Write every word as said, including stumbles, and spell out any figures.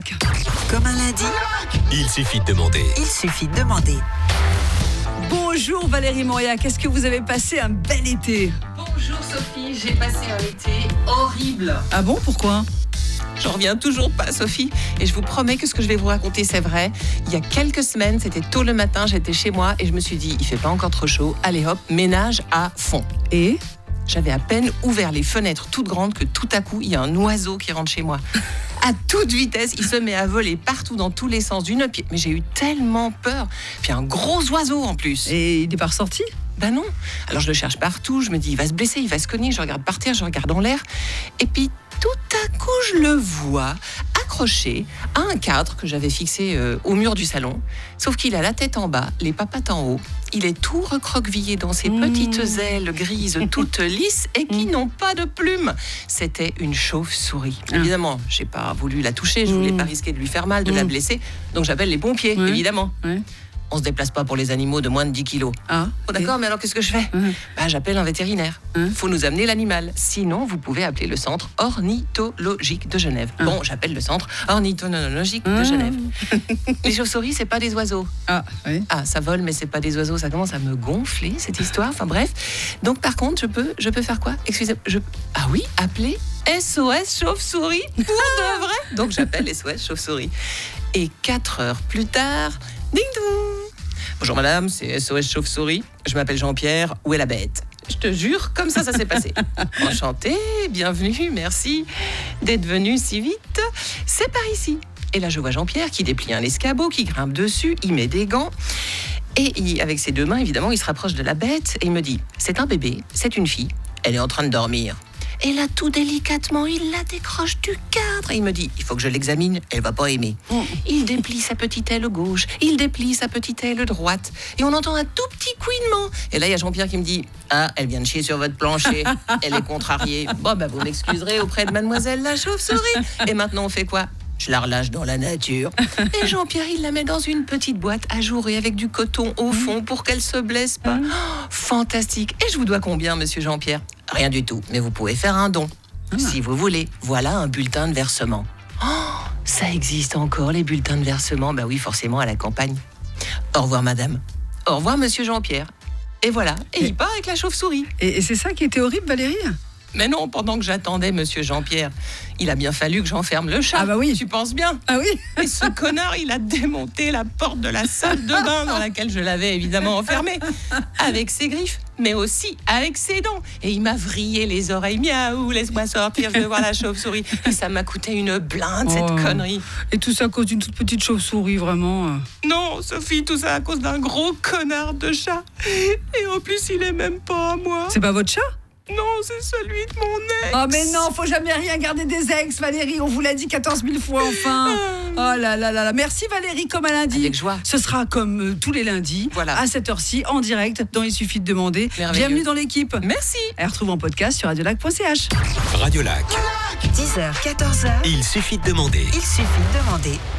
Comme un lundi, Il suffit de demander. il suffit de demander. Bonjour Valérie Mauriac, est-ce que vous avez passé un bel été? Bonjour Sophie, j'ai passé un été horrible. Ah bon, pourquoi? J'en reviens toujours pas Sophie, et je vous promets que ce que je vais vous raconter c'est vrai. Il y a quelques semaines, c'était tôt le matin, j'étais chez moi et je me suis dit, il fait pas encore trop chaud, allez hop, ménage à fond. Et J'avais à peine ouvert les fenêtres toutes grandes que tout à coup, il y a un oiseau qui rentre chez moi. À toute vitesse, il se met à voler partout dans tous les sens d'une pied. Mais j'ai eu tellement peur. Puis un gros oiseau en plus. Et il n'est pas ressorti? Ben non. Alors je le cherche partout, je me dis il va se blesser, il va se cogner, je regarde par terre, je regarde en l'air. Et puis tout à coup je le vois accroché à un cadre que j'avais fixé euh, au mur du salon. Sauf qu'il a la tête en bas, les papates en haut. Il est tout recroquevillé dans ses Mmh. petites ailes grises toutes lisses et qui n'ont pas de plumes. C'était une chauve-souris. Ah. Évidemment, j'ai pas voulu la toucher, je voulais Mmh. pas risquer de lui faire mal, de la Mmh. blesser. Donc j'appelle les pompiers, Ouais. évidemment. Ouais. On se déplace pas pour les animaux de moins de dix kilos. Ah, Oh, d'accord, mais alors qu'est-ce que je fais? Mmh. Bah, j'appelle un vétérinaire. Hein Faut nous amener l'animal. Sinon, vous pouvez appeler le centre ornithologique de Genève. Hein. Bon, j'appelle le centre ornithologique de Mmh. Genève. Les chauves-souris, c'est pas des oiseaux. Ah, oui. Ah, ça vole, mais c'est pas des oiseaux. Ça commence à me gonfler, cette histoire. Enfin, bref. Donc, par contre, je peux, je peux faire quoi? Excusez, je... Ah oui, appeler S O S chauve-souris pour de vrai. Donc, j'appelle S O S chauve-souris. Et quatre heures plus tard, ding dong. Bonjour madame, c'est S O S chauve-souris. Je m'appelle Jean-Pierre. Où est la bête? Je te jure, comme ça, ça s'est passé. Enchanté, bienvenue, merci d'être venu si vite. C'est par ici. Et là, je vois Jean-Pierre qui déplie un escabeau, qui grimpe dessus, il met des gants. Et il- avec ses deux mains, évidemment, il se rapproche de la bête et il me dit, c'est un bébé, c'est une fille, elle est en train de dormir. Et là, tout délicatement, il la décroche du cadre. Et il me dit, il faut que je l'examine, elle va pas aimer. Mm. Il déplie sa petite aile gauche, il déplie sa petite aile droite. Et on entend un tout petit couinement. Et là, il y a Jean-Pierre qui me dit, ah, elle vient de chier sur votre plancher, elle est contrariée. Bon, bah, vous m'excuserez auprès de mademoiselle la chauve-souris. Et maintenant, on fait quoi? Je la relâche dans la nature. Et Jean-Pierre, il la met dans une petite boîte ajourée avec du coton au fond pour qu'elle se blesse pas. Oh, fantastique. Et je vous dois combien, monsieur Jean-Pierre? Rien du tout, mais vous pouvez faire un don. Si vous voulez, voilà un bulletin de versement. Oh, ça existe encore, les bulletins de versement. Bah oui, forcément, à la campagne. Au revoir, madame. Au revoir, monsieur Jean-Pierre. Et voilà, et il part avec la chauve-souris. Et, et c'est ça qui était horrible, Valérie? Mais non, pendant que j'attendais monsieur Jean-Pierre, il a bien fallu que j'enferme le chat. Ah bah oui. Tu penses bien? Ah oui. Et ce connard, il a démonté la porte de la salle de bain dans laquelle je l'avais évidemment enfermé, avec ses griffes, mais aussi avec ses dents. Et il m'a vrillé les oreilles. Miaou, laisse-moi sortir, je veux voir la chauve-souris. Et ça m'a coûté une blinde, cette Oh. connerie. Et tout ça à cause d'une toute petite chauve-souris, vraiment. Non, Sophie, tout ça à cause d'un gros connard de chat. Et en plus, il est même pas à moi. C'est pas votre chat? Non, c'est celui de mon ex. Oh mais non, faut jamais rien garder des ex, Valérie. On vous l'a dit quatorze mille fois, enfin. Oh là là là là. Merci Valérie, comme à lundi. Avec joie. Ce sera comme euh, tous les lundis, Voilà. à cette heure-ci, en direct, dans Il suffit de demander. Merveilleux. Bienvenue dans l'équipe. Merci. Elle retrouve en podcast sur radiolac point c h. Radio Lac. dix heures, quatorze heures, Il suffit de demander. il suffit de demander.